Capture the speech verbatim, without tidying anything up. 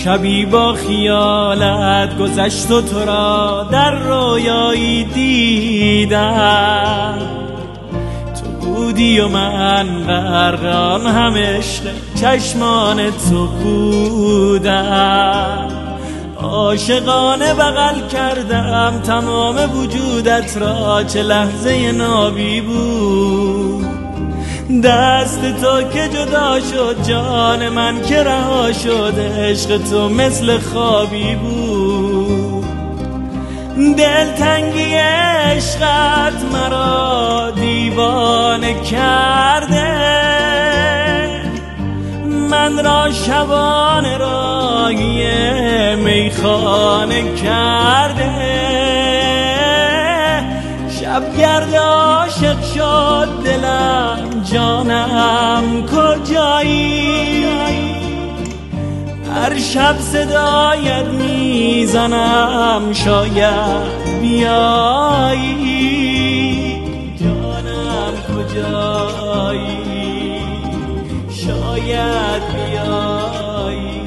شبی با خیالت گذشت و تو را در رویایی دیدم، تو بودی و من غرق آن همه عشق چشمان تو بودم. عاشقانه بغل کردم تمام وجودت را، چه لحظه نابی بود. دست تو که جدا شد جان من که رها شد، عشق تو مثل خوابی بود. دلتنگی عشقت مرا دیوانه کرده، من را شبانه راهی میخانه کرده. شب گرد عاشق شد دلم، جانم کجایی؟ هر شب صدایت میزنم شاید بیایی. جانم کجایی؟ شاید بیایی.